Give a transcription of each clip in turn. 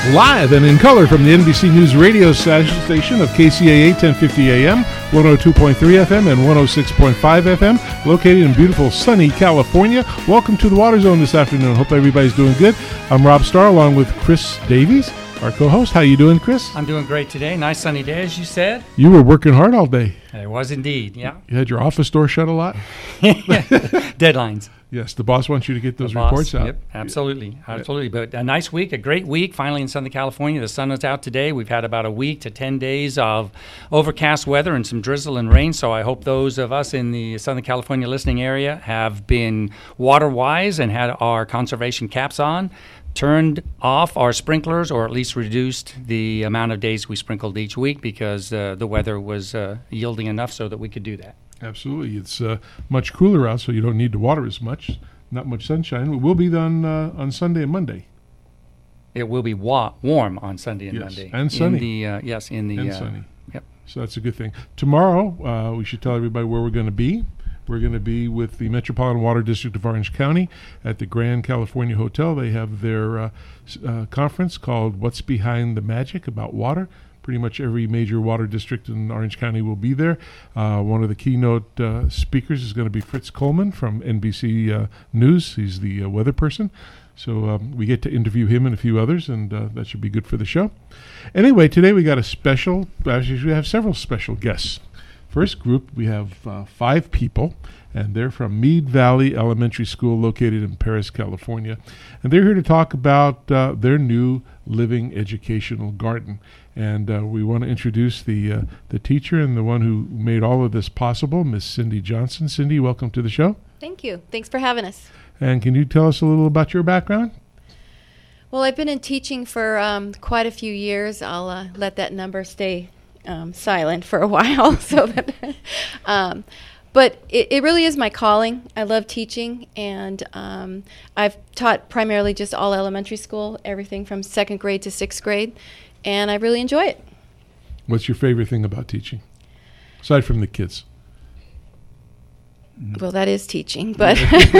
Live and in color from the NBC News radio station of KCAA 1050 AM, 102.3 FM, and 106.5 FM, located in beautiful sunny California. Welcome to the Water Zone this afternoon. Hope everybody's doing good. I'm Rob Starr along with Chris Davies, our co-host. How you doing, Chris? I'm doing great today. Nice sunny day, as you said. You were working hard all day. I was indeed, yeah. You had your office door shut a lot? Deadlines. Yes, the boss wants you to get those reports out. Yep, absolutely. But a nice week, a great week, finally in Southern California. The sun is out today. We've had about a week to 10 days of overcast weather and some drizzle and rain, so I hope those of us in the Southern California listening area have been water-wise and had our conservation caps on, turned off our sprinklers, or at least reduced the amount of days we sprinkled each week because the weather was yielding enough so that we could do that. Absolutely. It's much cooler out, so you don't need to water as much. Not much sunshine. It will be on Sunday and Monday. It will be warm on Sunday and yes, Monday. And sunny. And sunny. Yep. So that's a good thing. Tomorrow, we should tell everybody where we're going to be. We're going to be with the Metropolitan Water District of Orange County at the Grand California Hotel. They have their conference called What's Behind the Magic about water. Pretty much every major water district in Orange County will be there. One of the keynote speakers is going to be Fritz Coleman from NBC News. He's the weather person. So we get to interview him and a few others, and that should be good for the show. Anyway, today we got actually we have several special guests. First group, we have 5 people, and they're from Mead Valley Elementary School located in Perris, California. And they're here to talk about their new living educational garden. And we want to introduce the teacher and the one who made all of this possible, Miss Cindy Johnson. Cindy, welcome to the show. Thank you. Thanks for having us. And can you tell us a little about your background? Well, I've been in teaching for quite a few years. I'll let that number stay silent for a while. But it really is my calling. I love teaching, and I've taught primarily just all elementary school, everything from 2nd grade to 6th grade, and I really enjoy it. What's your favorite thing about teaching, aside from the kids? Well, that is teaching, but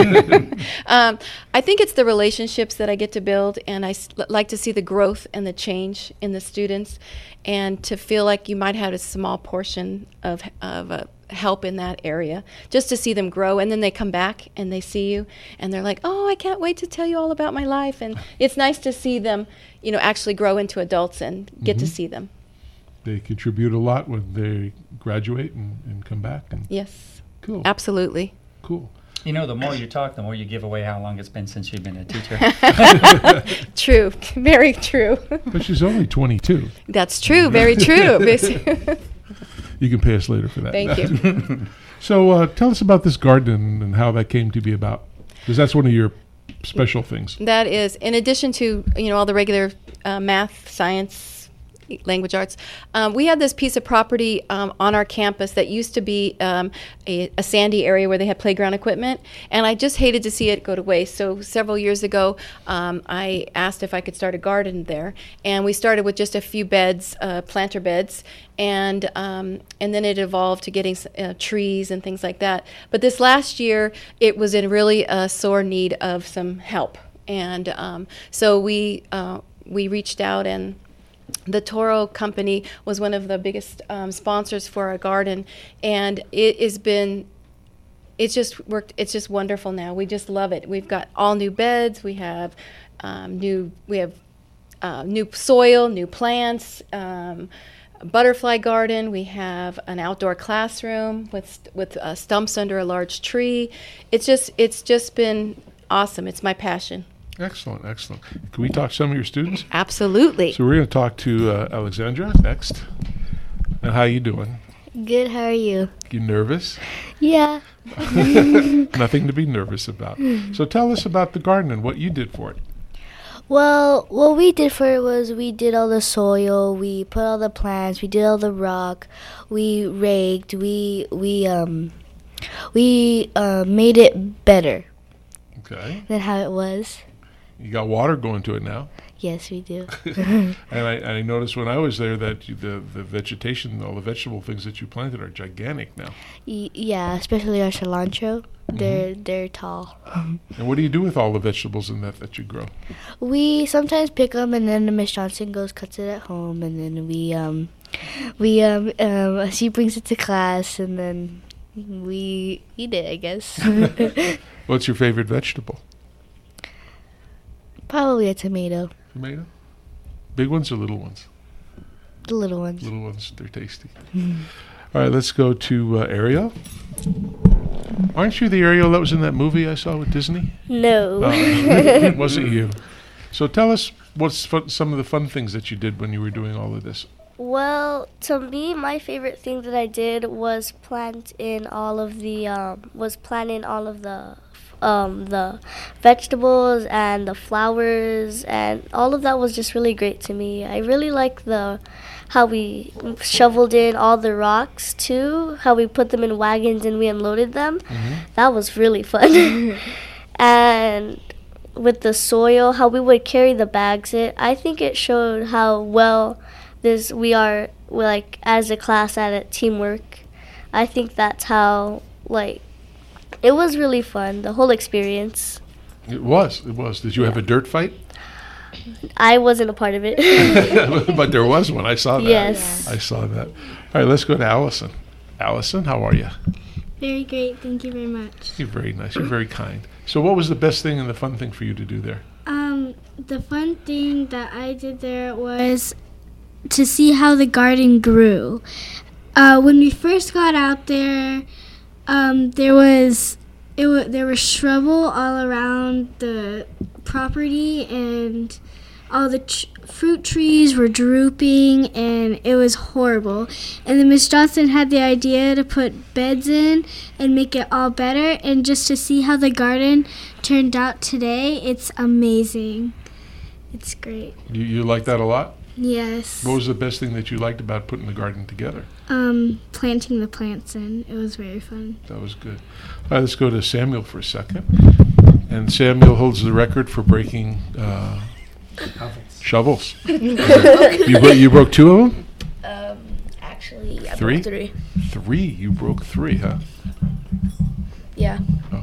I think it's the relationships that I get to build, and I like to see the growth and the change in the students, and to feel like you might have a small portion of help in that area, just to see them grow, and then they come back and they see you, and they're like, "Oh, I can't wait to tell you all about my life," and it's nice to see them, actually grow into adults and get to see them. They contribute a lot when they graduate and come back. Yes. Cool. Absolutely. Cool. The more you talk, the more you give away how long it's been since you've been a teacher. True. Very true. But she's only 22. That's true. Very true. You can pay us later for that. Thank you. So tell us about this garden and how that came to be about, because that's one of your special things. That is, in addition to all the regular math, science, language arts, we had this piece of property on our campus that used to be a sandy area where they had playground equipment, and I just hated to see it go to waste. So several years ago, I asked if I could start a garden there, and we started with just a few beds, planter beds, and then it evolved to getting trees and things like that. But this last year, it was in really a sore need of some help, and so we reached out, and the Toro Company was one of the biggest sponsors for our garden, and it's just worked. It's just wonderful now. We just love it. We've got all new beds. We have new soil, new plants, butterfly garden. We have an outdoor classroom with stumps under a large tree. It's just been awesome. It's my passion. Excellent. Can we talk to some of your students? Absolutely. So we're going to talk to Alexandra next. And how you doing? Good, how are you? You nervous? Yeah. Nothing to be nervous about. So tell us about the garden and what you did for it. Well, what we did for it was we did all the soil, we put all the plants, we did all the rock, we raked, we made it better Okay. than how it was. You got water going to it now. Yes, we do. And I noticed when I was there that the vegetation, all the vegetable things that you planted are gigantic now. Yeah, especially our cilantro. They're tall. And what do you do with all the vegetables in that you grow? We sometimes pick them, and then Miss Johnson goes cuts it at home, and then she brings it to class, and then we eat it, I guess. What's your favorite vegetable? Probably a tomato. Tomato? Big ones or little ones? The little ones. Little ones, they're tasty. All right, let's go to Ariel. Aren't you the Ariel that was in that movie I saw with Disney? No. It wasn't you. So tell us what's some of the fun things that you did when you were doing all of this. Well, to me, my favorite thing that I did was planting all of the vegetables and the flowers, and all of that was just really great to me. I really like how we shoveled in all the rocks too, how we put them in wagons and we unloaded them. That was really fun. And with the soil, how we would carry the bags I think it showed how well we are like as a class at it, teamwork. I think that's how it was really fun, the whole experience. It was. Did you have a dirt fight? I wasn't a part of it. But there was one. I saw that. Yes. I saw that. All right, let's go to Allison. Allison, how are you? Very great. Thank you very much. You're very nice. You're very kind. So what was the best thing and the fun thing for you to do there? The fun thing that I did there was to see how the garden grew. When we first got out there, there was shrubble all around the property, and all the fruit trees were drooping, and it was horrible. And then Miss Johnson had the idea to put beds in and make it all better, and just to see how the garden turned out today, it's amazing. It's great. You like that a lot? Yes. What was the best thing that you liked about putting the garden together? Planting the plants in. It was very fun. That was good. All right, let's go to Samuel for a second. And Samuel holds the record for breaking shovels. You broke two of them? Actually, I Three? broke three. Three? You broke three, huh? Yeah. Oh,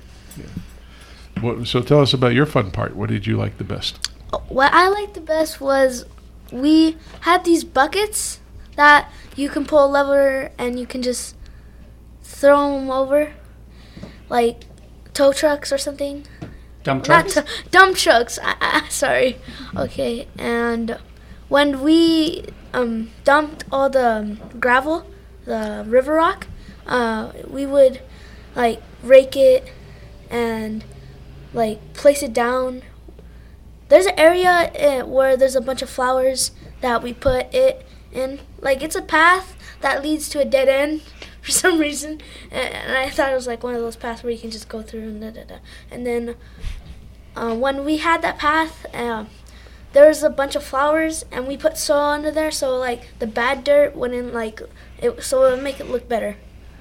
yeah. So tell us about your fun part. What did you like the best? What I liked the best was we had these buckets that you can pull a lever and you can just throw them over, like tow trucks or something. Dump trucks? Dump trucks. Sorry. Okay. And when we dumped all the gravel, the river rock, we would rake it and place it down. There's an area where there's a bunch of flowers that we put it in. It's a path that leads to a dead end for some reason. And I thought it was one of those paths where you can just go through and da-da-da. And then when we had that path, there was a bunch of flowers, and we put soil under there so the bad dirt wouldn't so it would make it look better.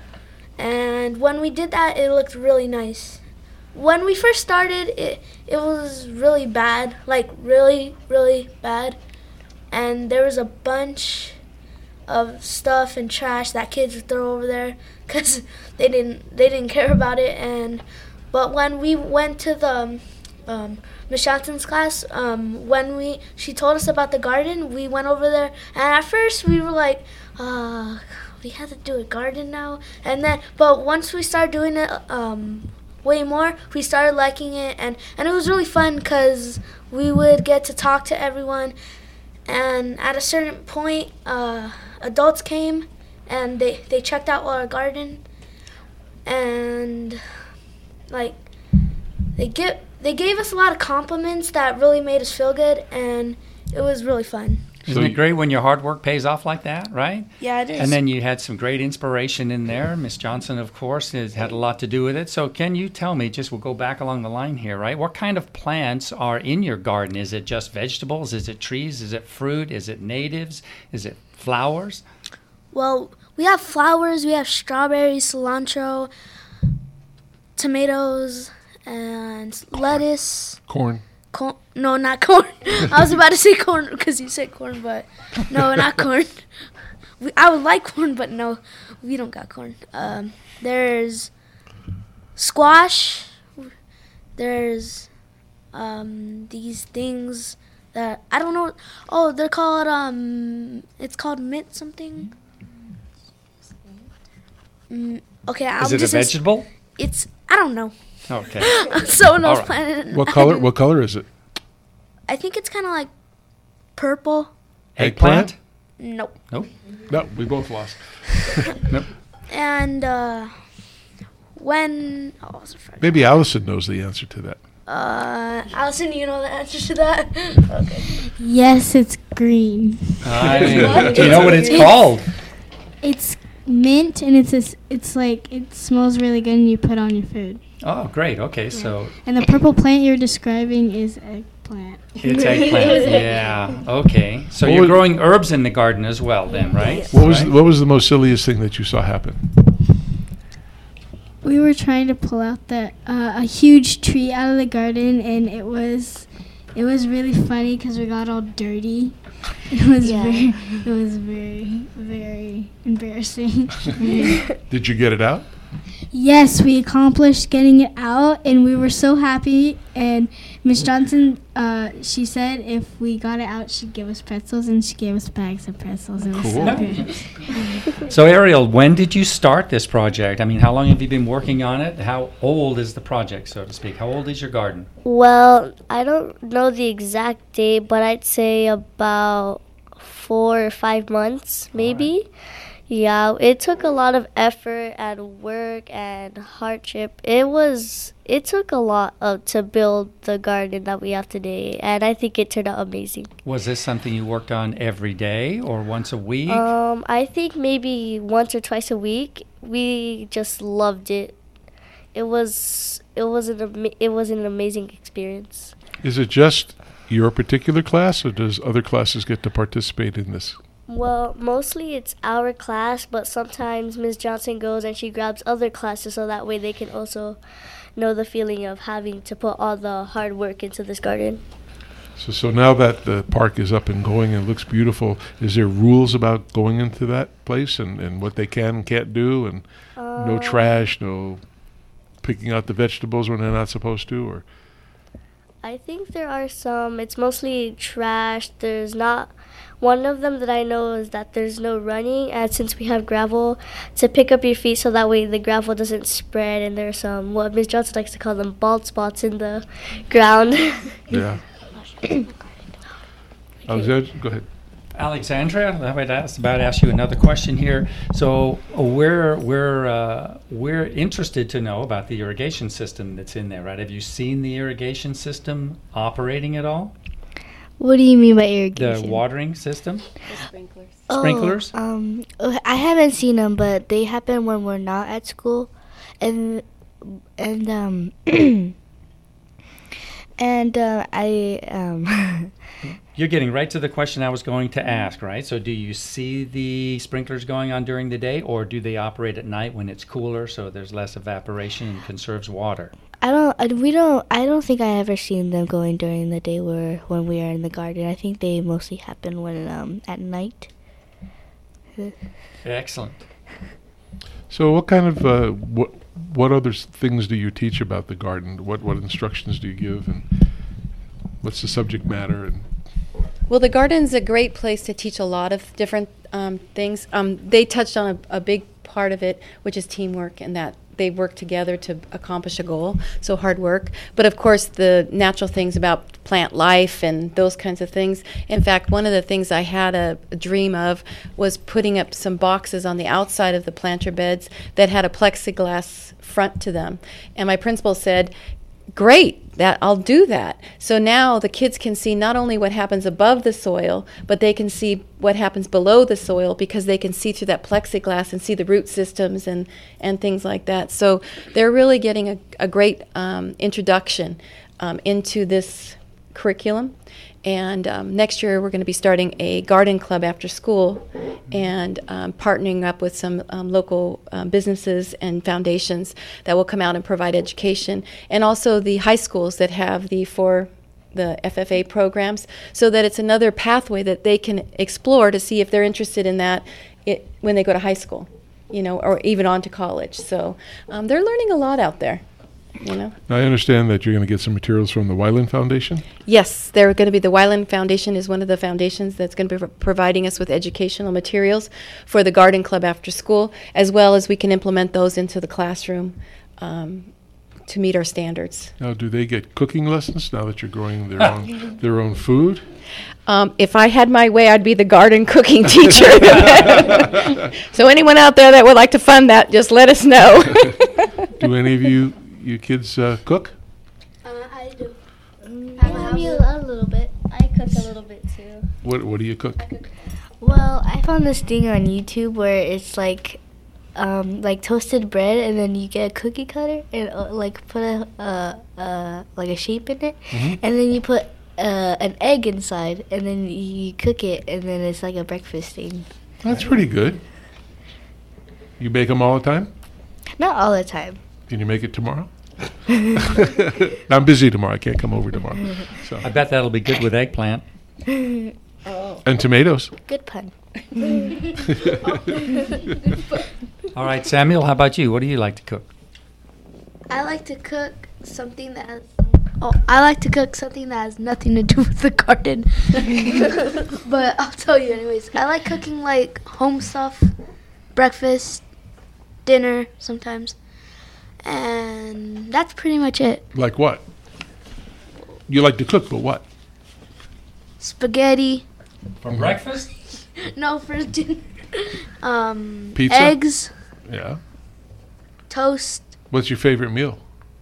And when we did that, it looked really nice. When we first started, it was really bad, really, really bad. And there was a bunch of stuff and trash that kids would throw over there because they didn't care about it. But when we went to the Miss Johnson's class, when she told us about the garden, we went over there. And at first we were we have to do a garden now. But once we started doing it way more, we started liking it, and it was really fun because we would get to talk to everyone. And at a certain point, adults came and they checked out our garden, and they gave us a lot of compliments that really made us feel good, and it was really fun. Isn't it great when your hard work pays off like that, right? Yeah, it is. And then you had some great inspiration in there. Miss Johnson, of course, has had a lot to do with it. So can you tell me, we'll go back along the line here, right? What kind of plants are in your garden? Is it just vegetables? Is it trees? Is it fruit? Is it natives? Is it flowers? Well, we have flowers. We have strawberries, cilantro, tomatoes, and lettuce. Corn. corn. No, not corn. I was about to say corn because you said corn, but no, not corn. I would like corn, but no, we don't got corn. There's squash. There's these things that I don't know. Oh, they're called it's called mint something. Okay, Is it a vegetable? It's I don't know. Okay. Someone else All right. planted it. What color? What color is it? I think it's kind of like purple. Eggplant? Nope. Nope. No, we both lost. And when I was afraid. Maybe Allison knows the answer to that. Allison, you know the answer to that? Okay. Yes, it's green. Do you know what it's called? It's mint, and it's like it smells really good, and you put on your food. Oh, great. Okay, so And the purple plant you're describing is eggplant. it's eggplant. Yeah. Okay. So What you're was- growing herbs in the garden as well, then, right? What was the most silliest thing that you saw happen? We were trying to pull out a huge tree out of the garden, and it was really funny because we got all dirty. It was very embarrassing. Did you get it out? Yes, we accomplished getting it out, and we were so happy. And Miss Johnson, she said if we got it out, she'd give us pretzels, and she gave us bags of pretzels. It was Cool. so good. So, Ariel, when did you start this project? I mean, how long have you been working on it? How old is the project, so to speak? How old is your garden? Well, I don't know the exact date, but I'd say about 4 or 5 months, maybe. Yeah, it took a lot of effort and work and hardship. It took a lot to build the garden that we have today, and I think it turned out amazing. Was this something you worked on every day or once a week? I think maybe once or twice a week. We just loved it. It was an amazing experience. Is it just your particular class, or does other classes get to participate in this? Well, mostly it's our class, but sometimes Ms. Johnson goes and she grabs other classes so that way they can also know the feeling of having to put all the hard work into this garden. So now that the park is up and going and looks beautiful, is there rules about going into that place and what they can and can't do, and no trash, no picking out the vegetables when they're not supposed to, or? I think there are some. It's mostly trash. There's not. One of them that I know is that there's no running, and since we have gravel, to pick up your feet so that way the gravel doesn't spread, and there's some, what Ms. Johnson likes to call them, bald spots in the ground. Yeah. Alexandra, go ahead. Alexandra, I would ask you another question here. So we're interested to know about the irrigation system that's in there, right? Have you seen the irrigation system operating at all? What do you mean by irrigation? The watering system? Sprinklers. Sprinklers? I haven't seen them, but they happen when we're not at school, and You're getting right to the question I was going to ask, right? So do you see the sprinklers going on during the day, or do they operate at night when it's cooler so there's less evaporation and conserves water? I don't think I ever seen them going during the day when we are in the garden. I think they mostly happen when at night. Excellent. So what kind of what other things do you teach about the garden? What instructions do you give, and what's the subject matter? And Well, the garden's a great place to teach a lot of different things. They touched on a big part of it, which is teamwork, and that they work together to accomplish a goal, so hard work. But of course, the natural things about plant life and those kinds of things. In fact, one of the things I had a dream of was putting up some boxes on the outside of the planter beds that had a plexiglass front to them. And my principal said, great, that I'll do that. So now the kids can see not only what happens above the soil, but they can see what happens below the soil, because they can see through that plexiglass and see the root systems and things like that. So they're really getting a great introduction into this curriculum. And next year we're going to be starting a garden club after school, and partnering up with some local businesses and foundations that will come out and provide education, and also the high schools that have the 4 the FFA programs, so that it's another pathway that they can explore to see if they're interested in that when they go to high school, or even on to college. So they're learning a lot out there. Now, I understand that you're going to get some materials from the Weiland Foundation? Yes, they're going to be, the Weiland Foundation is one of the foundations that's going to be providing us with educational materials for the garden club after school, as well as we can implement those into the classroom to meet our standards. Now, do they get cooking lessons now that you're growing their own food? If I had my way, I'd be the garden cooking teacher. So anyone out there that would like to fund that, just let us know. Do any of you kids cook? I do. A little bit. I cook a little bit too. What do you cook? Well, I found this thing on YouTube where it's like toasted bread, and then you get a cookie cutter and put a shape in it, and then you put an egg inside, and then you cook it, and then it's like a breakfast thing. That's pretty good. You bake them all the time? Not all the time. Can you make it tomorrow? I'm busy tomorrow. I can't come over tomorrow. So. I bet that'll be good with eggplant. And tomatoes. Good pun. All right, Samuel, how about you? What do you like to cook? I like to cook something that has nothing to do with the garden. But I'll tell you anyways. I like cooking like home stuff, breakfast, dinner sometimes. And that's pretty much it. Like what? You like to cook, but what? Spaghetti. For breakfast? No, for dinner. Pizza? Eggs. Yeah. Toast. What's your favorite meal?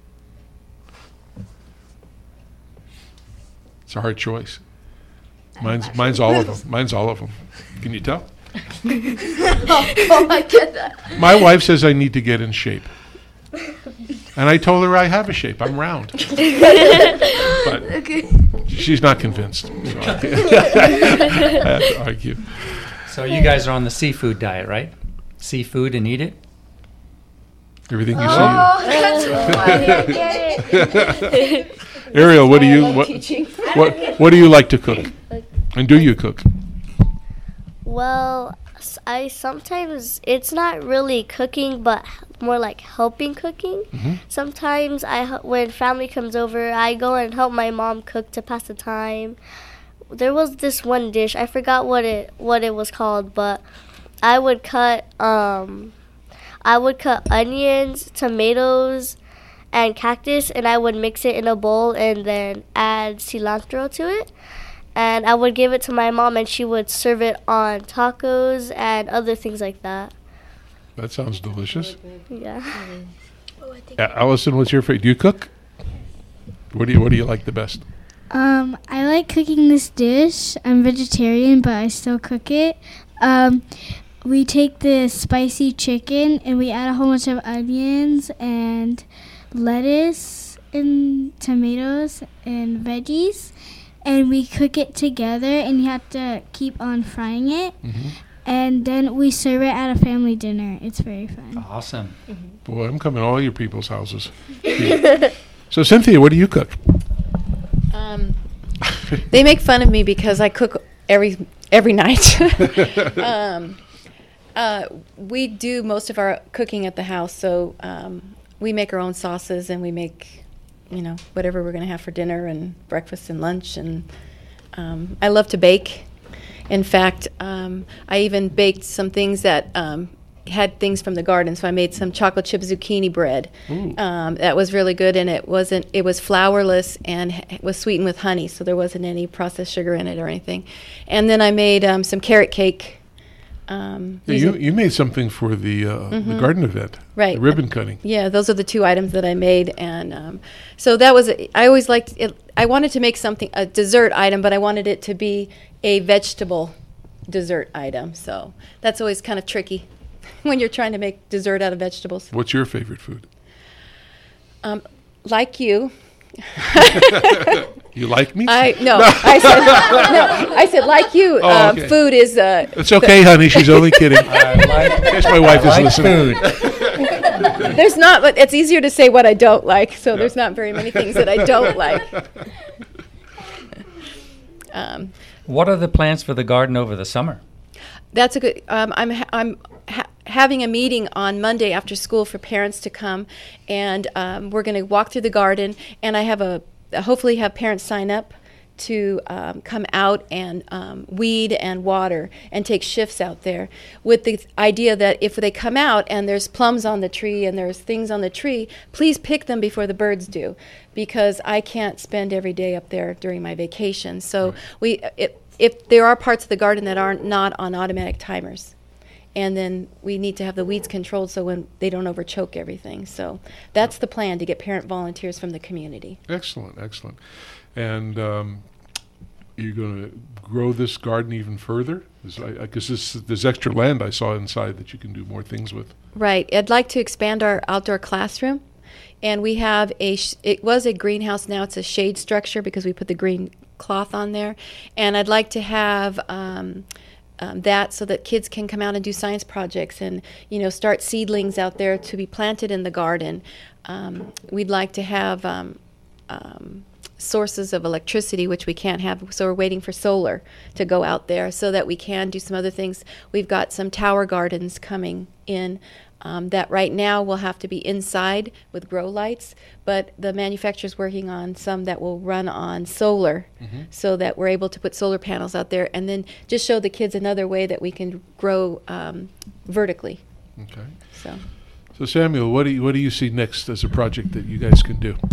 It's a hard choice. Mine's all of them. Mine's all of them. Can you tell? Oh, I get that. My wife says I need to get in shape. And I told her I have a shape. I'm round. But she's not convinced. So I have to argue. So you guys are on the seafood diet, right? Seafood and eat it? Everything you see. That's funny. I get it. Ariel, what do you like to cook? And do you cook? Well, I sometimes, it's not really cooking, but more like helping cooking. Sometimes when family comes over, I go and help my mom cook to pass the time. There was this one dish, I forgot what it was called, but I would cut onions, tomatoes, and cactus, and I would mix it in a bowl and then add cilantro to it. And I would give it to my mom, and she would serve it on tacos and other things like that. That sounds delicious. Yeah. Allison, what's your favorite? Do you cook? What do you like the best? I like cooking this dish. I'm vegetarian, but I still cook it. We take the spicy chicken and we add a whole bunch of onions and lettuce and tomatoes and veggies, and we cook it together, and you have to keep on frying it. And then we serve it at a family dinner. It's very fun. Awesome. Boy, I'm coming to all your people's houses. So, Cynthia, what do you cook? They make fun of me because I cook every night. We do most of our cooking at the house, so we make our own sauces, and we make, whatever we're going to have for dinner and breakfast and lunch. And I love to bake. In fact, I even baked some things that had things from the garden. So I made some chocolate chip zucchini bread. That was really good, and it was flourless and it was sweetened with honey, so there wasn't any processed sugar in it or anything. And then I made some carrot cake. You made something for the garden event, right? The ribbon cutting. Yeah, those are the two items that I made, and so that was. I always liked it. I wanted to make a dessert item, but I wanted it to be a vegetable dessert item. So that's always kind of tricky when you're trying to make dessert out of vegetables. What's your favorite food? Like you. You like me? I said like you. Okay. Food is. It's okay, honey. She's only kidding. Guess my wife is listening. There's not, but it's easier to say what I don't like. So there's not very many things that I don't like. What are the plans for the garden over the summer? That's a good. I'm having a meeting on Monday after school for parents to come, and we're going to walk through the garden. And I have hopefully have parents sign up to come out and weed and water and take shifts out there, with the idea that if they come out and there's plums on the tree and there's things on the tree, please pick them before the birds do, because I can't spend every day up there during my vacation. So if there are parts of the garden that are not on automatic timers, and then we need to have the weeds controlled so when they don't overchoke everything. So that's the plan, to get parent volunteers from the community. Excellent. And you're going to grow this garden even further? Because there's extra land I saw inside that you can do more things with. Right. I'd like to expand our outdoor classroom. And we have it was a greenhouse, now it's a shade structure because we put the green cloth on there. And I'd like to have that so that kids can come out and do science projects and, start seedlings out there to be planted in the garden. We'd like to have sources of electricity, which we can't have, so we're waiting for solar to go out there so that we can do some other things. We've got some tower gardens coming in that right now will have to be inside with grow lights, but the manufacturer's working on some that will run on solar, so that we're able to put solar panels out there and then just show the kids another way that we can grow vertically. Okay. So Samuel, what do you see next as a project that you guys can do?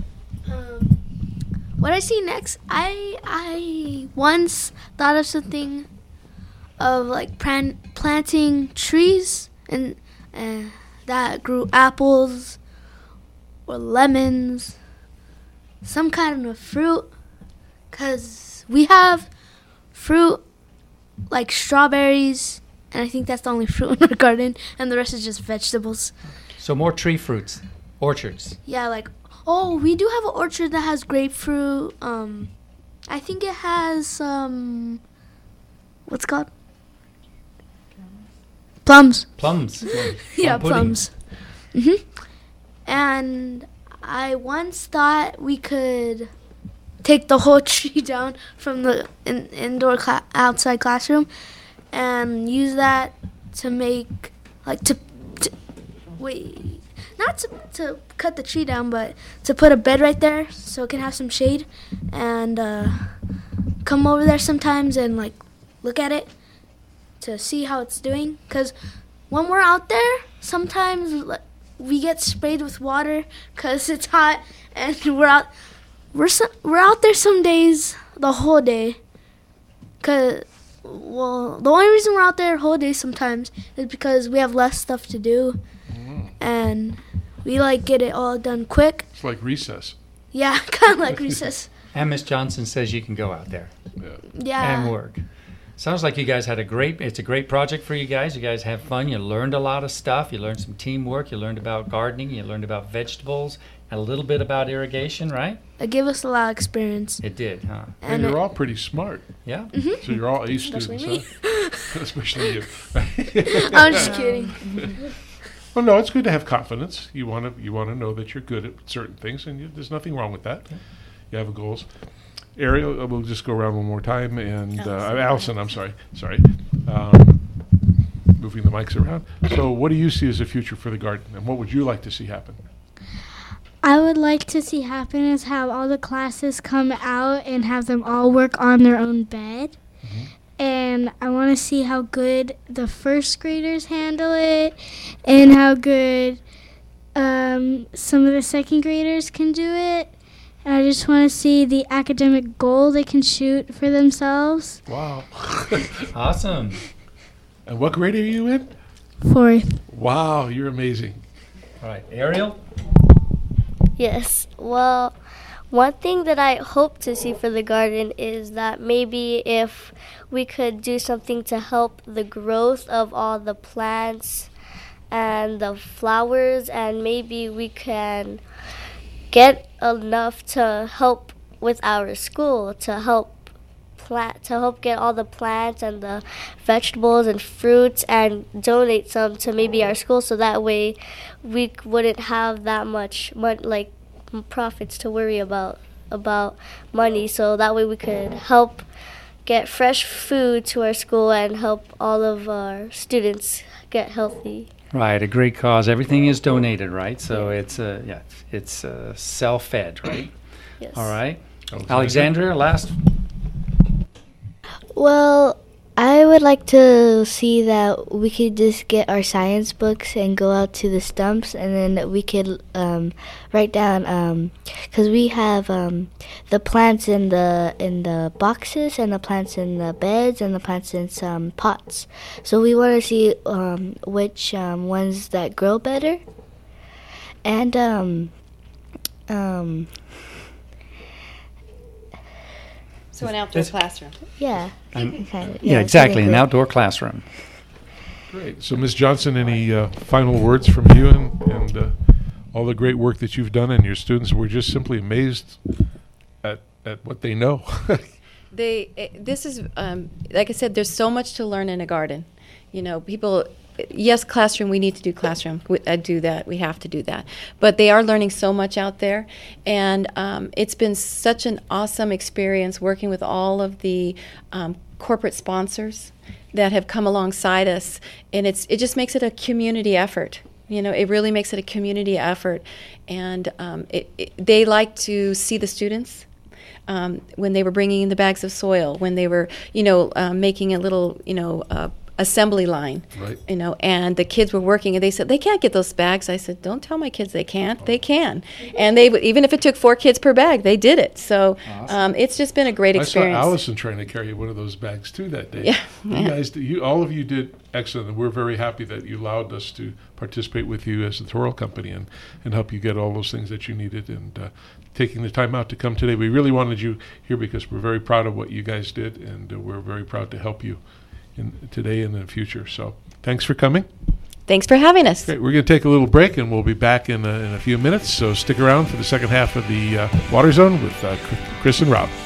What I see next, I once thought of something of like planting trees and that grew apples or lemons, some kind of fruit, because we have fruit like strawberries, and I think that's the only fruit in our garden, and the rest is just vegetables. So more tree fruits, orchards. Yeah, we do have an orchard that has grapefruit. I think it has what's it called? Plums. Yeah, plums. And I once thought we could take the whole tree down from the indoor outside classroom and use that to make not to cut the tree down, but to put a bed right there so it can have some shade, and come over there sometimes and look at it to see how it's doing. Because when we're out there, sometimes we get sprayed with water because it's hot, and we're out there some days the whole day. The only reason we're out there the whole day sometimes is because we have less stuff to do, and we get it all done quick. It's like recess. Yeah, kind of like recess. And Miss Johnson says you can go out there Yeah. and work. Sounds like you guys had it's a great project for you guys. You guys have fun. You learned a lot of stuff. You learned some teamwork. You learned about gardening. You learned about vegetables and a little bit about irrigation, right? It gave us a lot of experience. It did, huh? And you're all pretty smart. Yeah. So you're all A Especially students, me. huh? Especially you. I'm just kidding. Well, no, it's good to have confidence. You want to know that you're good at certain things, and there's nothing wrong with that. You have goals. Ariel, we'll just go around one more time, and Allison, I'm sorry. Moving the mics around. So what do you see as the future for the garden, and what would you like to see happen? I would like to see happen is have all the classes come out and have them all work on their own bed. And I want to see how good the first graders handle it and how good some of the second graders can do it. And I just want to see the academic goal they can shoot for themselves. Wow. Awesome. And what grade are you in? 4th. Wow, you're amazing. All right, Ariel? Yes. Well, one thing that I hope to see for the garden is that maybe if we could do something to help the growth of all the plants and the flowers, and maybe we can get enough to help with our school to help get all the plants and the vegetables and fruits and donate some to maybe our school, so that way we wouldn't have that much profits to worry about about money, so that way we could help get fresh food to our school and help all of our students get healthy. Right, a great cause. Everything is donated, right? So it's self-fed, right? Yes. All right. Alexandria, last. Well, I would like to see that we could just get our science books and go out to the stumps, and then we could write down, because we have the plants in the boxes, and the plants in the beds, and the plants in some pots. So we want to see which ones that grow better, and So an outdoor classroom. yeah, Yeah, exactly, an outdoor classroom. Great. So, Ms. Johnson, any final words from you and all the great work that you've done, and your students were just simply amazed at what they know. This is, like I said, there's so much to learn in a garden. You know, people, yes, classroom, we need to do classroom. I do that. We have to do that. But they are learning so much out there. And it's been such an awesome experience working with all of the corporate sponsors that have come alongside us. And it just makes it a community effort. You know, it really makes it a community effort. And they like to see the students. When they were bringing in the bags of soil, when they were, making a little, assembly line, Right. And the kids were working, and they said, they can't get those bags. I said, don't tell my kids they can't. They can. And they even if it took 4 kids per bag, they did it. So it's just been a great experience. I saw Allison trying to carry one of those bags too that day. Yeah. You guys, all of you did excellent, and we're very happy that you allowed us to participate with you as a Toro company and help you get all those things that you needed, and taking the time out to come today. We really wanted you here because we're very proud of what you guys did, and we're very proud to help you today and in the future. So thanks for coming. Thanks for having us. Great. We're going to take a little break, and we'll be back in a few minutes. So stick around for the second half of the Water Zone with Chris and Rob.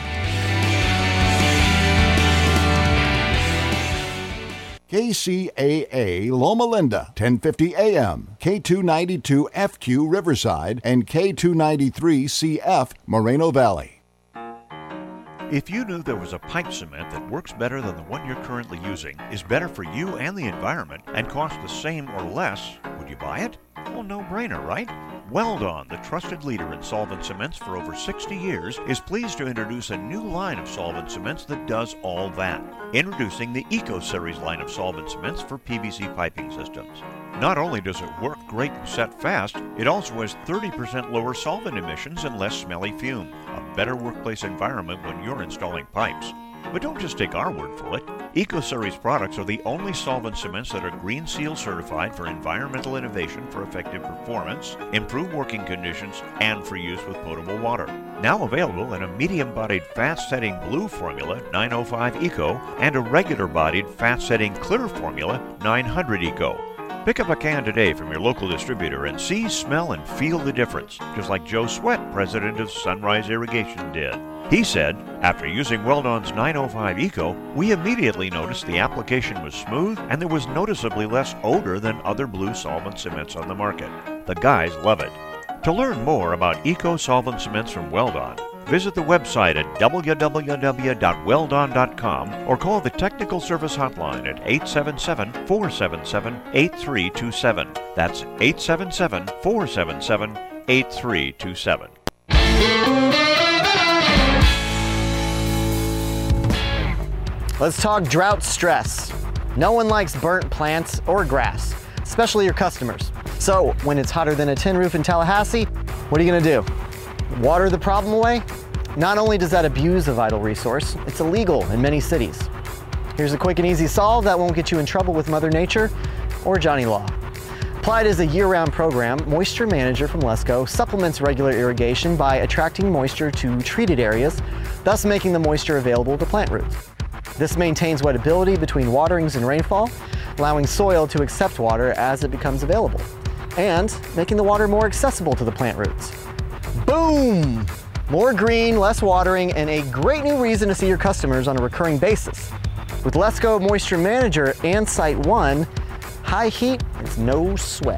KCAA Loma Linda, 1050 AM, K292 FQ Riverside, and K293 CF Moreno Valley. If you knew there was a pipe cement that works better than the one you're currently using, is better for you and the environment, and costs the same or less, would you buy it? Well, no-brainer, right? Weldon, the trusted leader in solvent cements for over 60 years, is pleased to introduce a new line of solvent cements that does all that. Introducing the Eco Series line of solvent cements for PVC piping systems. Not only does it work great and set fast, it also has 30% lower solvent emissions and less smelly fume. A better workplace environment when you're installing pipes. But don't just take our word for it. Eco Series products are the only solvent cements that are Green Seal certified for environmental innovation for effective performance, improved working conditions, and for use with potable water. Now available in a medium-bodied fast-setting blue formula 905 Eco and a regular-bodied fast-setting clear formula 900 Eco. Pick up a can today from your local distributor and see, smell, and feel the difference, just like Joe Sweat, president of Sunrise Irrigation, did. He said, after using Weldon's 905 Eco, we immediately noticed the application was smooth and there was noticeably less odor than other blue solvent cements on the market. The guys love it. To learn more about Eco Solvent Cements from Weldon, visit the website at www.weldon.com or call the technical service hotline at 877-477-8327. That's 877-477-8327. Let's talk drought stress. No one likes burnt plants or grass, especially your customers. So when it's hotter than a tin roof in Tallahassee, what are you gonna do? Water the problem away? Not only does that abuse a vital resource, it's illegal in many cities. Here's a quick and easy solve that won't get you in trouble with Mother Nature or Johnny Law. Applied as a year-round program, Moisture Manager from Lesco supplements regular irrigation by attracting moisture to treated areas, thus making the moisture available to plant roots. This maintains wettability between waterings and rainfall, allowing soil to accept water as it becomes available, and making the water more accessible to the plant roots. Boom! More green, less watering, and a great new reason to see your customers on a recurring basis. With Lesco Moisture Manager and Site 1, high heat is no sweat.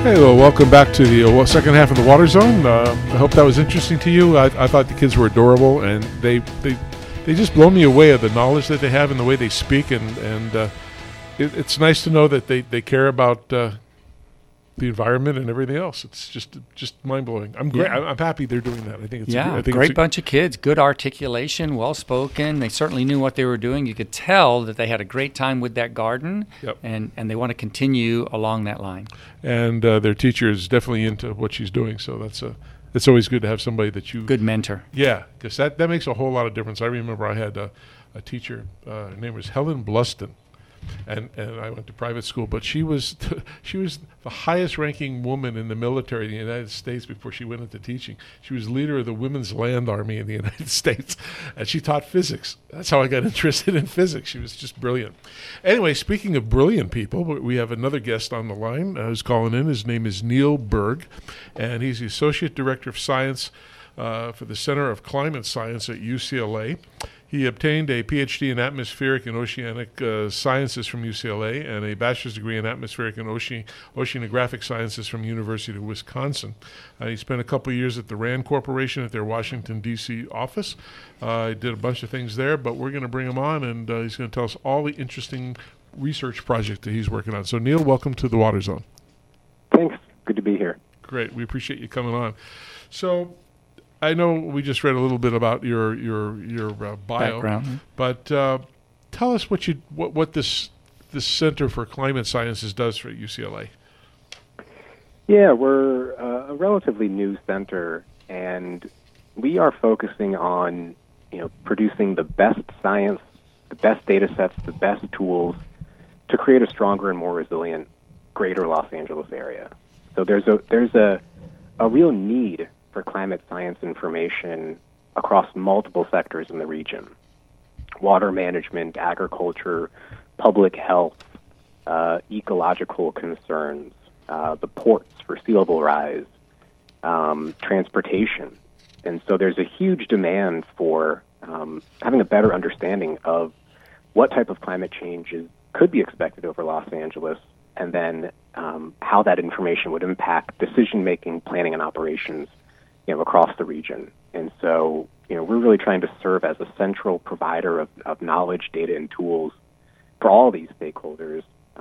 Hey, well, welcome back to the second half of the Water Zone. I hope that was interesting to you. I thought the kids were adorable, and they just blow me away at the knowledge that they have and the way they speak, and it's nice to know that they care about the environment and everything else. It's just mind blowing. I'm great. Yeah. I'm happy they're doing that. I think it's great bunch of kids. Good articulation, well spoken. They certainly knew what they were doing. You could tell that they had a great time with that garden, Yep. and they want to continue along that line. And their teacher is definitely into what she's doing. So it's always good to have somebody that you Good mentor. Yeah, because that makes a whole lot of difference. I remember I had a teacher. Her name was Helen Bluston. And I went to private school, but she was the highest ranking woman in the military in the United States before she went into teaching. She was leader of the Women's Land Army in the United States, and she taught physics. That's how I got interested in physics. She was just brilliant. Anyway, speaking of brilliant people, we have another guest on the line who's calling in. His name is Neil Berg, and he's the Associate Director of Science for the Center of Climate Science at UCLA. He obtained a PhD in Atmospheric and Oceanic Sciences from UCLA and a bachelor's degree in Atmospheric and Oceanographic Sciences from University of Wisconsin. He spent a couple of years at the RAND Corporation at their Washington, D.C. office. He did a bunch of things there, but we're going to bring him on, and he's going to tell us all the interesting research project that he's working on. So, Neil, welcome to the Water Zone. Thanks. Good to be here. Great. We appreciate you coming on. So, I know we just read a little bit about your bio, background, but tell us what this Center for Climate Sciences does for UCLA. Yeah, we're a relatively new center, and we are focusing on producing the best science, the best data sets, the best tools to create a stronger and more resilient greater Los Angeles area. So there's a real need for climate science information across multiple sectors in the region: water management, agriculture, public health, ecological concerns, the ports for sea level rise, transportation. And so there's a huge demand for having a better understanding of what type of climate changes could be expected over Los Angeles, and then how that information would impact decision-making, planning, and operations across the region. And so, we're really trying to serve as a central provider of knowledge, data, and tools for all these stakeholders,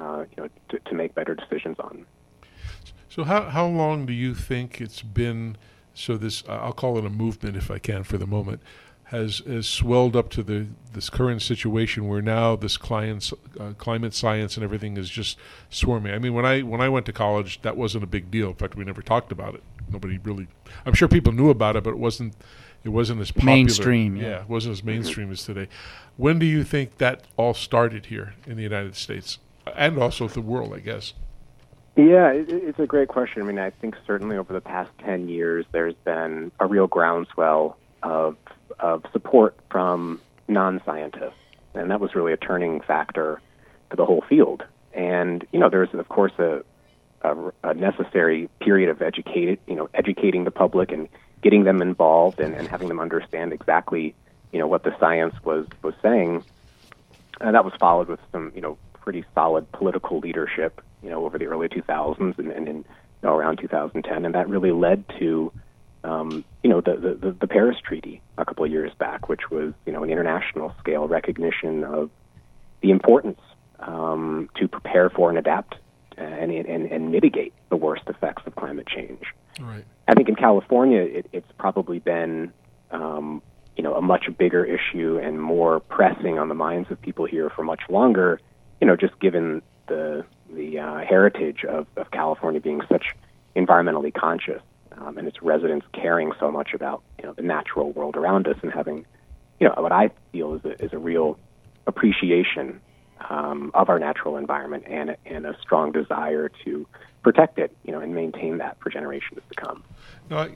to make better decisions on. So how long do you think it's been, so this, I'll call it a movement if I can for the moment, has swelled up to this current situation where now this climate science and everything is just swarming? I mean, when I went to college, that wasn't a big deal. In fact, we never talked about it. Nobody really, I'm sure people knew about it, but it wasn't as popular. Mainstream. Yeah, it wasn't as mainstream as today. When do you think that all started here in the United States and also the world, I guess? Yeah, it's a great question. I mean, I think certainly over the past 10 years, there's been a real groundswell of support from non-scientists, and that was really a turning factor for the whole field. And there's of course a necessary period of educating the public and getting them involved and having them understand exactly what the science was saying. And that was followed with some pretty solid political leadership over the early 2000s and around 2010, and that really led to the Paris Treaty a couple of years back, which was an international scale recognition of the importance to prepare for and adapt and mitigate the worst effects of climate change. Right. I think in California, it's probably been a much bigger issue and more pressing on the minds of people here for much longer. Just given the heritage of California being such environmentally conscious, and its residents caring so much about the natural world around us and having what I feel is a real appreciation of our natural environment and a strong desire to protect it, and maintain that for generations to come. Now,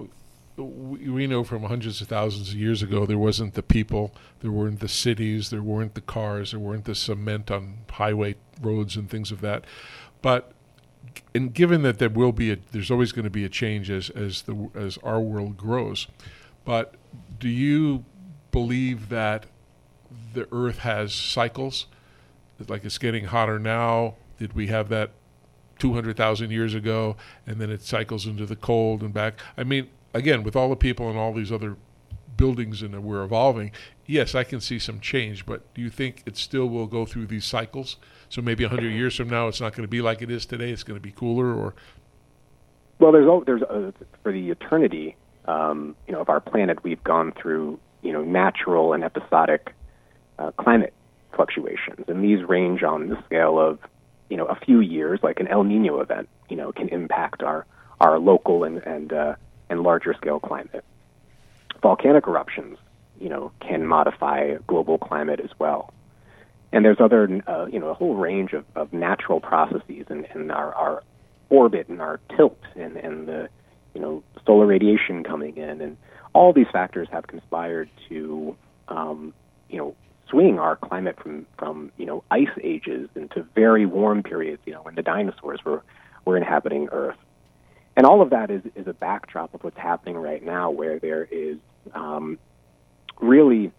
we know from hundreds of thousands of years ago there wasn't the people, there weren't the cities, there weren't the cars, there weren't the cement on highway roads and things of that. But and given that there's always going to be a change as our world grows. But do you believe that the Earth has cycles? Like it's getting hotter now. Did we have that 200,000 years ago, and then it cycles into the cold and back. I mean, again, with all the people and all these other buildings and we're evolving, yes, I can see some change, but do you think it still will go through these cycles? So maybe 100 years from now, it's not going to be like it is today. It's going to be cooler, or? Well, there's for the eternity, of our planet, we've gone through, natural and episodic climate fluctuations, and these range on the scale of, a few years. Like an El Nino event, can impact our local and larger scale climate. Volcanic eruptions, can modify global climate as well. And there's other, a whole range of natural processes in our orbit and our tilt and the, solar radiation coming in. And all these factors have conspired to, swing our climate from ice ages into very warm periods, when the dinosaurs were inhabiting Earth. And all of that is a backdrop of what's happening right now, where there is really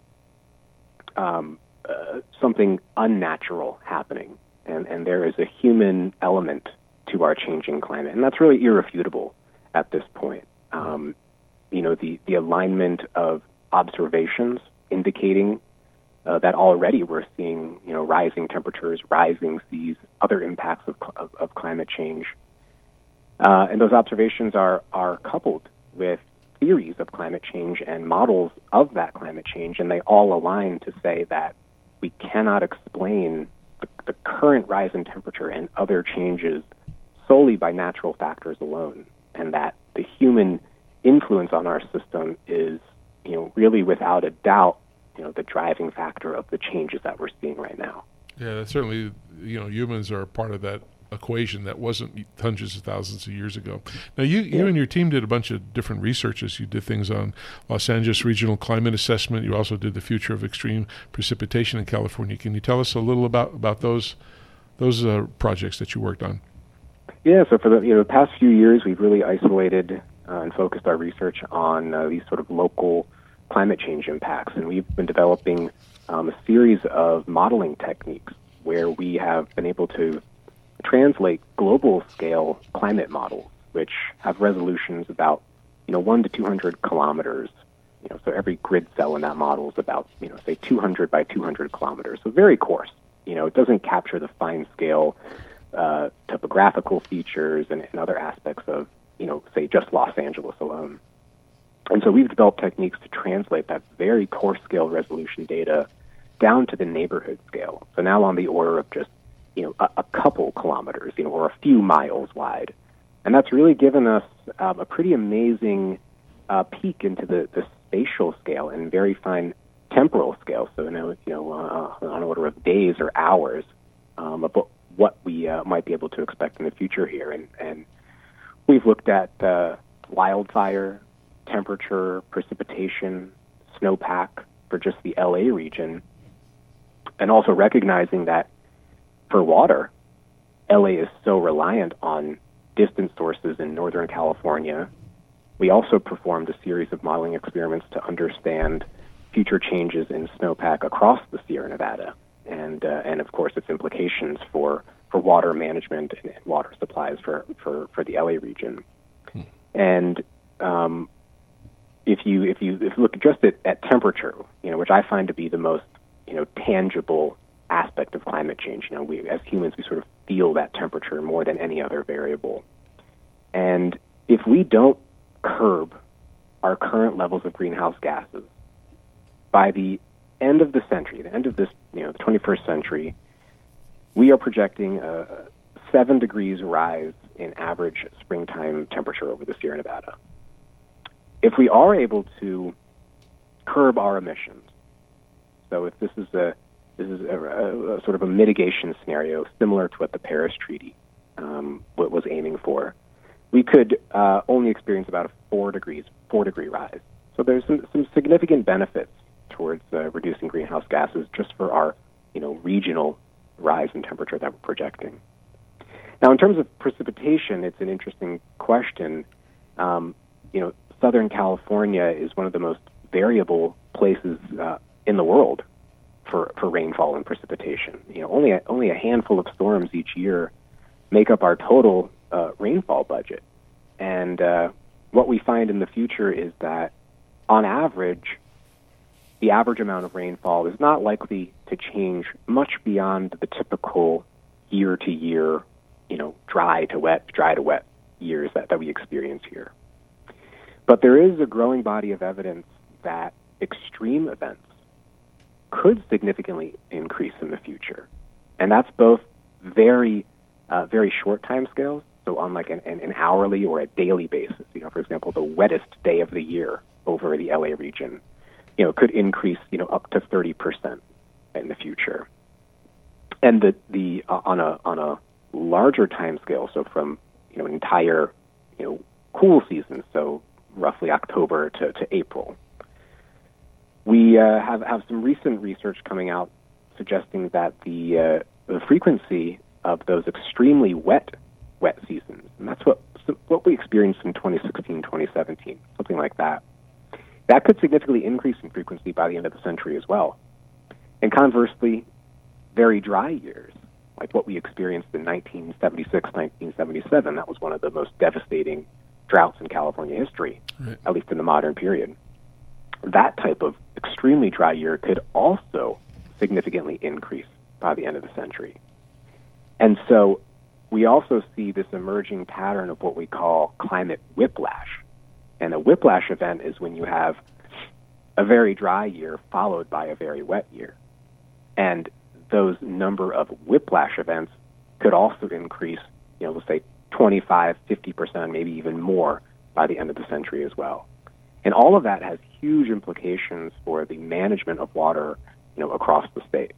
something unnatural happening, and there is a human element to our changing climate, and that's really irrefutable at this point. The alignment of observations indicating that already we're seeing rising temperatures, rising seas, other impacts of climate change, and those observations are coupled with theories of climate change and models of that climate change, and they all align to say that we cannot explain the current rise in temperature and other changes solely by natural factors alone, and that the human influence on our system is, really without a doubt, the driving factor of the changes that we're seeing right now. Yeah, that's certainly, humans are part of that equation that wasn't hundreds of thousands of years ago. Now, you and your team did a bunch of different researches. You did things on Los Angeles Regional Climate Assessment. You also did the future of extreme precipitation in California. Can you tell us a little about those projects that you worked on? Yeah, so for the past few years, we've really isolated and focused our research on these sort of local climate change impacts, and we've been developing a series of modeling techniques where we have been able to translate global scale climate models, which have resolutions about 1 to 200 kilometers. So every grid cell in that model is about say 200 by 200 kilometers. So very coarse. It doesn't capture the fine scale topographical features and other aspects of say just Los Angeles alone. And so we've developed techniques to translate that very coarse scale resolution data down to the neighborhood scale. So now on the order of just a couple kilometers, or a few miles wide. And that's really given us a pretty amazing peek into the spatial scale and very fine temporal scale. So, on order of days or hours, about what we might be able to expect in the future here. And we've looked at wildfire, temperature, precipitation, snowpack for just the LA region, and also recognizing that for water, LA is so reliant on distant sources in Northern California. We also performed a series of modeling experiments to understand future changes in snowpack across the Sierra Nevada, and of course its implications for water management and water supplies for the LA region. And if you look just at temperature, which I find to be the most tangible aspect of climate change. We as humans, we sort of feel that temperature more than any other variable. And if we don't curb our current levels of greenhouse gases, by the end of the century, the end of this, the 21st century, we are projecting a 7 degrees rise in average springtime temperature over the Sierra Nevada. If we are able to curb our emissions, so if this is a sort of a mitigation scenario similar to what the Paris Treaty was aiming for, we could only experience about a 4 degree rise. So there's some significant benefits towards reducing greenhouse gases just for our regional rise in temperature that we're projecting. Now, in terms of precipitation, it's an interesting question. Southern California is one of the most variable places in the world for rainfall and precipitation. Only a handful of storms each year make up our total rainfall budget. And what we find in the future is that, on average, the average amount of rainfall is not likely to change much beyond the typical year-to-year, dry to wet years that we experience here. But there is a growing body of evidence that extreme events could significantly increase in the future. And that's both very short time scales, so on like an hourly or a daily basis. For example, the wettest day of the year over the LA region, could increase, up to 30% in the future. And the on a larger time scale, so from an entire cool season, so roughly October to April, we have some recent research coming out suggesting that the frequency of those extremely wet seasons, and that's what we experienced in 2016, 2017, something like that, that could significantly increase in frequency by the end of the century as well. And very dry years, like what we experienced in 1976, 1977, that was one of the most devastating droughts in California history, right, at least in the modern period. That type of extremely dry year could also significantly increase by the end of the century. And so we also see this emerging pattern of what we call climate whiplash. And a whiplash event is when you have a very dry year followed by a very wet year. And those number of whiplash events could also increase, let's say 25, 50%, maybe even more by the end of the century as well. And all of that has huge implications for the management of water, across the state.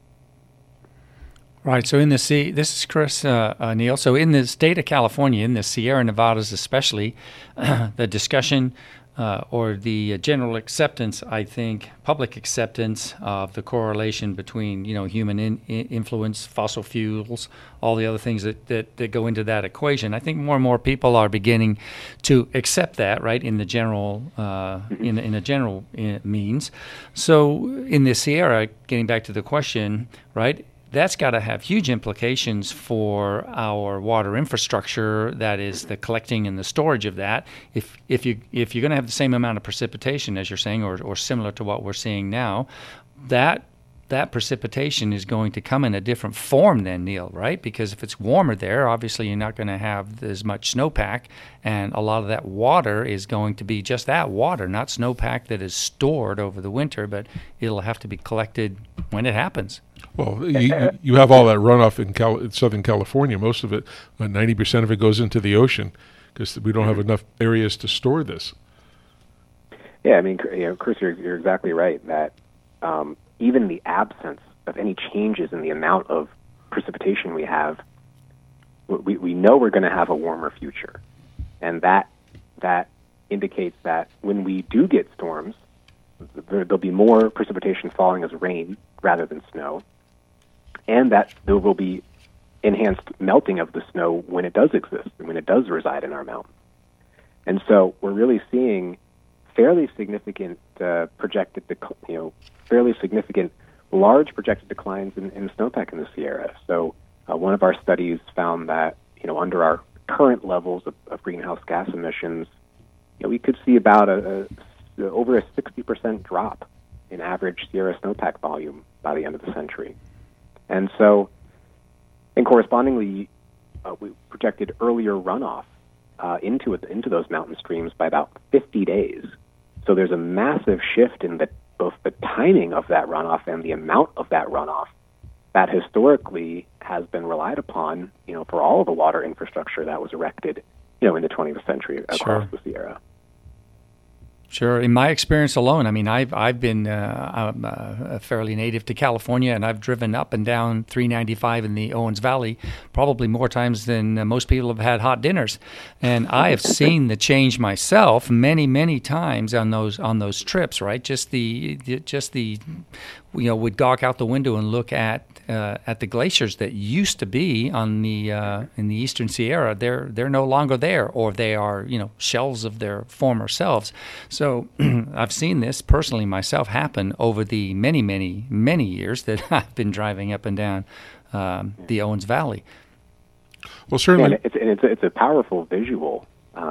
Right. So this is Chris, Neil. So in the state of California, in the Sierra Nevadas especially, the discussion or the general acceptance, I think, public acceptance of the correlation between, human influence, fossil fuels, all the other things that go into that equation. I think more and more people are beginning to accept that, right, in the general in a general means. So in the Sierra, getting back to the question, right, that's got to have huge implications for our water infrastructure. That is the collecting and the storage of that. If you're going to have the same amount of precipitation as you're saying, or similar to what we're seeing now, that precipitation is going to come in a different form then, Neil, right? Because if it's warmer there, obviously you're not going to have as much snowpack, and a lot of that water is going to be just that water, not snowpack that is stored over the winter, but it'll have to be collected when it happens. Well, you have all that runoff in Southern California. Most of it, 90% of it goes into the ocean because we don't have enough areas to store this. Yeah, I mean, Chris, you're exactly right that even the absence of any changes in the amount of precipitation we have, we know we're going to have a warmer future, and that indicates that when we do get storms, there'll be more precipitation falling as rain rather than snow, and that there will be enhanced melting of the snow when it does exist and when it does reside in our mountains. And so we're really seeing fairly significant large projected declines in snowpack in the Sierra. So one of our studies found that under our current levels of greenhouse gas emissions, we could see about over a 60% drop in average Sierra snowpack volume by the end of the century. And so, and correspondingly, we projected earlier runoff into those mountain streams by about 50 days. So there's a massive shift in both the timing of that runoff and the amount of that runoff that historically has been relied upon, for all of the water infrastructure that was erected, in the 20th century across the Sierra. Sure. In my experience alone, I mean, I've been I'm fairly native to California, and I've driven up and down 395 in the Owens Valley probably more times than most people have had hot dinners, and I have seen the change myself many times on those trips. Right, just the would gawk out the window and look at the glaciers that used to be on the in the Eastern Sierra. They're no longer there, or they are shells of their former selves. So I've seen this personally myself happen over the many years that I've been driving up and down the Owens Valley. Well, certainly. And it's a powerful visual.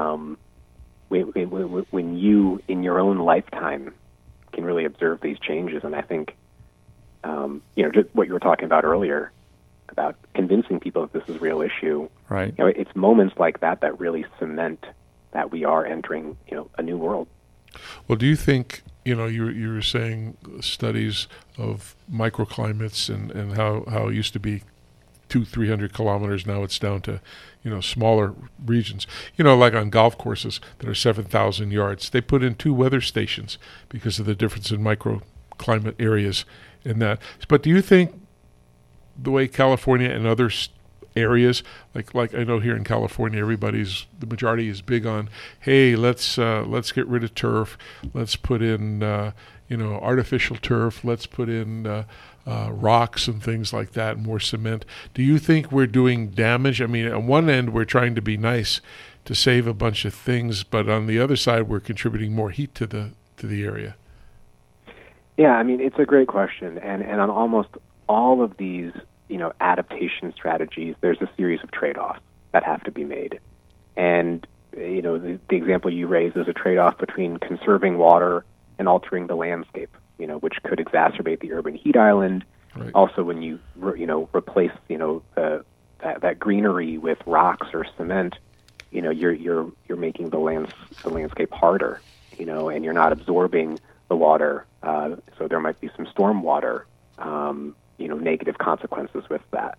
When you, in your own lifetime, can really observe these changes, and I think, just what you were talking about earlier, about convincing people that this is a real issue. Right. It's moments like that that really cement that we are entering, a new world. Well, do you think, you were saying studies of microclimates and how it used to be 200-300 kilometers, now it's down to, smaller regions. Like on golf courses that are 7,000 yards, they put in 2 weather stations because of the difference in microclimate areas in that. But do you think the way California and other areas, like I know here in California, the majority is big on, hey, let's get rid of turf, let's put in artificial turf, let's put in rocks and things like that, more cement. Do you think we're doing damage? I mean, on one end we're trying to be nice to save a bunch of things, but on the other side we're contributing more heat to the area. Yeah, I mean, it's a great question, and on almost all of these adaptation strategies, there's a series of trade-offs that have to be made. And, the example you raised is a trade-off between conserving water and altering the landscape, which could exacerbate the urban heat island. Right. Also, when you, replace, that greenery with rocks or cement, you're making the landscape harder, and you're not absorbing the water. So there might be some storm water, negative consequences with that.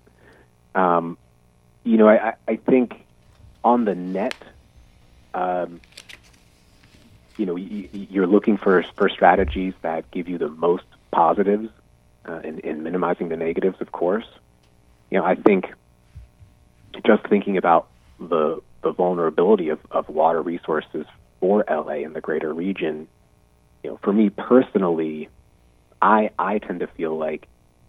I think on the net, you're looking for strategies that give you the most positives in minimizing the negatives, of course. I think just thinking about the vulnerability of water resources for LA and the greater region, for me personally, I tend to feel like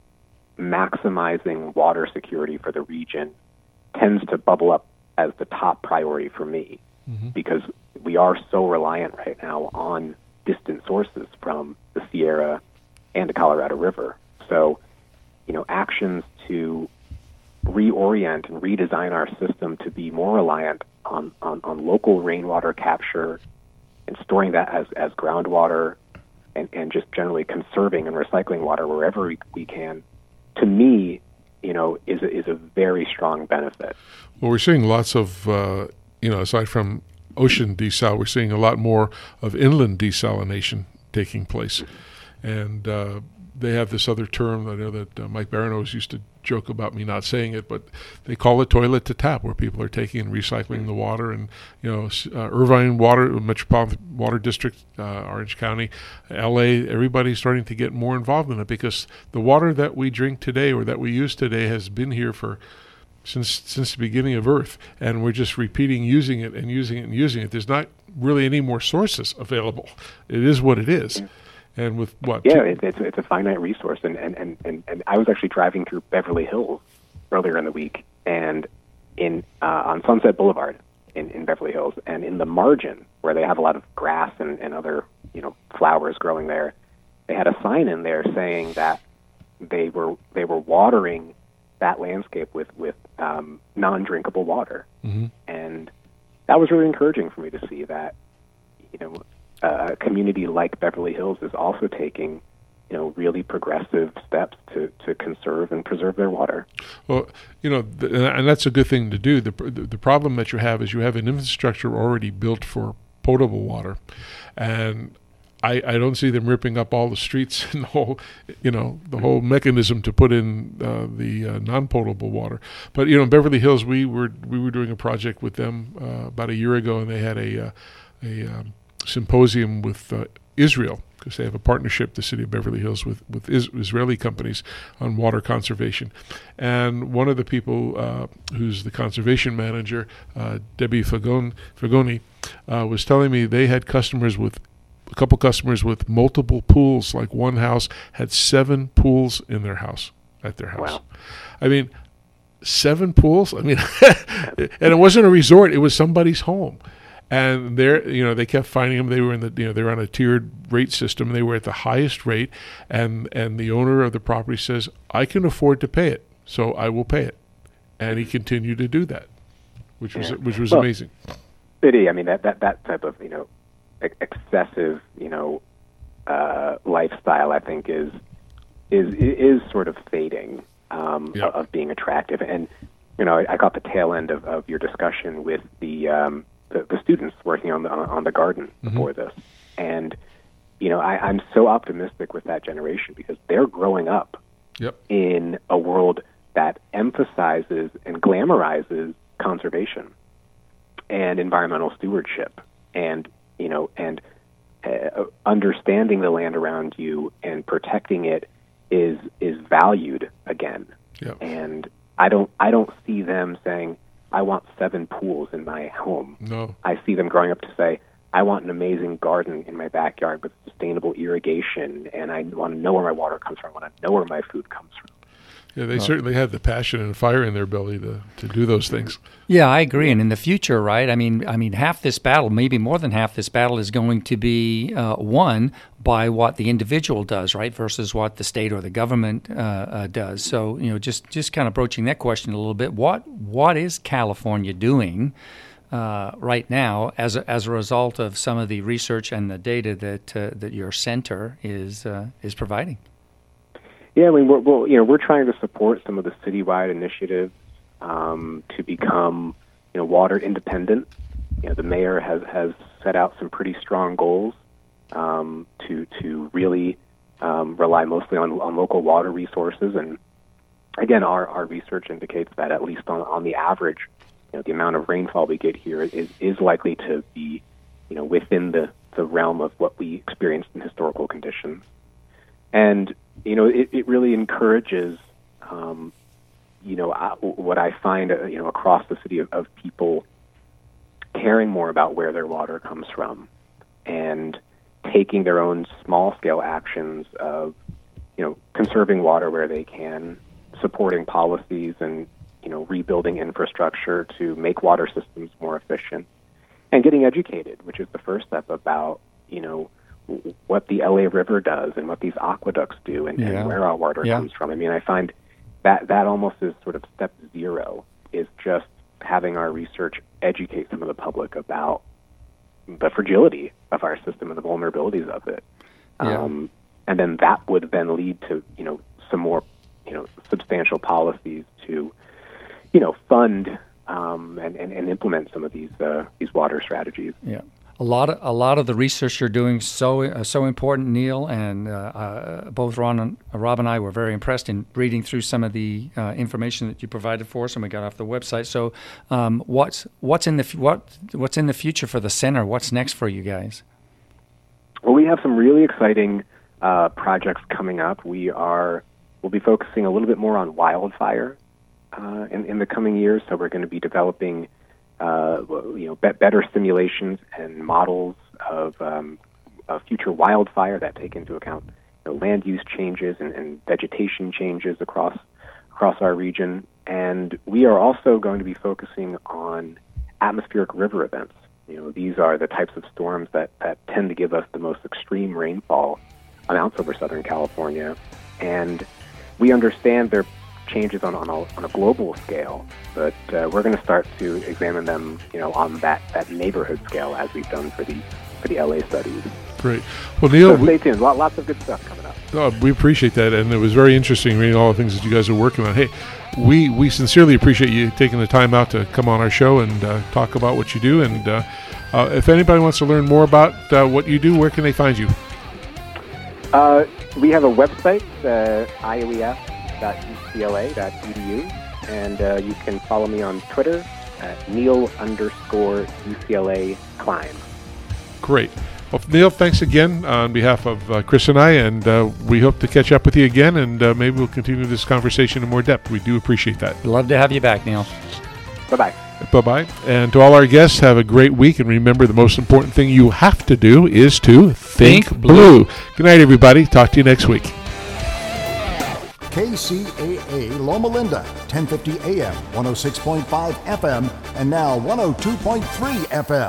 maximizing water security for the region tends to bubble up as the top priority for me, because we are so reliant right now on distant sources from the Sierra and the Colorado River. So, actions to reorient and redesign our system to be more reliant on local rainwater capture and storing that as groundwater and just generally conserving and recycling water wherever we can, to me, is a very strong benefit. Well, we're seeing lots of, aside from ocean desal, we're seeing a lot more of inland desalination taking place. And they have this other term, I know that Mike Barron always used to joke about me not saying it, but they call it toilet to tap, where people are taking and recycling the water. And, Irvine Metropolitan Water District, Orange County, LA, everybody's starting to get more involved in it, because the water that we drink today or that we use today has been here since the beginning of Earth, and we're just repeating using it and using it and using it. There's not really any more sources available. It is what it is. And with what? Yeah, it's a finite resource. And I was actually driving through Beverly Hills earlier in the week, and on Sunset Boulevard in Beverly Hills, and in the margin where they have a lot of grass and other flowers growing there, they had a sign in there saying that they were watering that landscape with non-drinkable water. And that was really encouraging for me to see that a community like Beverly Hills is also taking really progressive steps to conserve and preserve their water. Well, and that's a good thing to do. The problem that you have is you have an infrastructure already built for potable water, and I don't see them ripping up all the streets and the whole mechanism to put in the non-potable water. But in Beverly Hills, we were doing a project with them about a year ago, and they had a symposium with Israel, because they have a partnership, the city of Beverly Hills, with Israeli companies on water conservation. And one of the people who's the conservation manager, Debbie Fagoni, was telling me they had a couple customers with multiple pools. Like one house had 7 pools in their house, at their house. Wow. I mean, 7 pools? I mean, and it wasn't a resort, it was somebody's home. And they kept finding them. They were they were on a tiered rate system. They were at the highest rate, and the owner of the property says, "I can afford to pay it, so I will pay it." And he continued to do that, which was Well, amazing. City, I mean, that type of, excessive, lifestyle, I think is sort of fading of being attractive. And, I got the tail end of your discussion with the students working on the garden before this. And, I'm so optimistic with that generation because they're growing up in a world that emphasizes and glamorizes conservation and environmental stewardship, and understanding the land around you and protecting it is valued again. Yep. And I don't see them saying, I want 7 pools in my home. No. I see them growing up to say, I want an amazing garden in my backyard with sustainable irrigation, and I want to know where my water comes from. I want to know where my food comes from. Yeah, they certainly have the passion and fire in their belly to do those things. Yeah, I agree. And in the future, right? I mean, half this battle, maybe more than half this battle, is going to be won by what the individual does, right, versus what the state or the government does. So, just kind of broaching that question a little bit. What is California doing right now as a result of some of the research and the data that your center is providing? Yeah, I mean, we're trying to support some of the citywide initiatives to become, water independent. The mayor has set out some pretty strong goals to really rely mostly on local water resources. And again, our research indicates that at least on the average, the amount of rainfall we get here is likely to be, within the realm of what we experienced in historical conditions. And it really encourages, what I find, across the city of people caring more about where their water comes from and taking their own small-scale actions of, conserving water where they can, supporting policies and, rebuilding infrastructure to make water systems more efficient, and getting educated, which is the first step about, what the LA River does and what these aqueducts do and where our water comes from. I mean, I find that almost is sort of step 0, is just having our research educate some of the public about the fragility of our system and the vulnerabilities of it. And then that would then lead to, some more, substantial policies to, fund and implement some of these water strategies. Yeah. A lot of the research you're doing so important, Neil, and both Rob and I were very impressed in reading through some of the information that you provided for us, and we got off the website. So, what's in the future for the center? What's next for you guys? Well, we have some really exciting projects coming up. We'll be focusing a little bit more on wildfire in the coming years. So we're going to be developing better simulations and models of future wildfire that take into account land use changes and vegetation changes across our region. And we are also going to be focusing on atmospheric river events. These are the types of storms that tend to give us the most extreme rainfall amounts over Southern California. And we understand their changes on a global scale, but we're going to start to examine them, on that neighborhood scale as we've done for the LA studies. Great. Well, Neil, so stay tuned. Lots of good stuff coming up. We appreciate that, and it was very interesting reading all the things that you guys are working on. Hey, we sincerely appreciate you taking the time out to come on our show and talk about what you do. And if anybody wants to learn more about what you do, where can they find you? We have a website, ioef.ucla.edu, and you can follow me on Twitter at Neil_UCLA Klein. Great. Well, Neil, thanks again on behalf of Chris and I, and we hope to catch up with you again, and maybe we'll continue this conversation in more depth. We do appreciate that. Love to have you back, Neil. Bye-bye. Bye-bye. And to all our guests, have a great week, and remember, the most important thing you have to do is to think blue. Good night, everybody. Talk to you next week. KCAA Loma Linda, 1050 AM, 106.5 FM, and now 102.3 FM.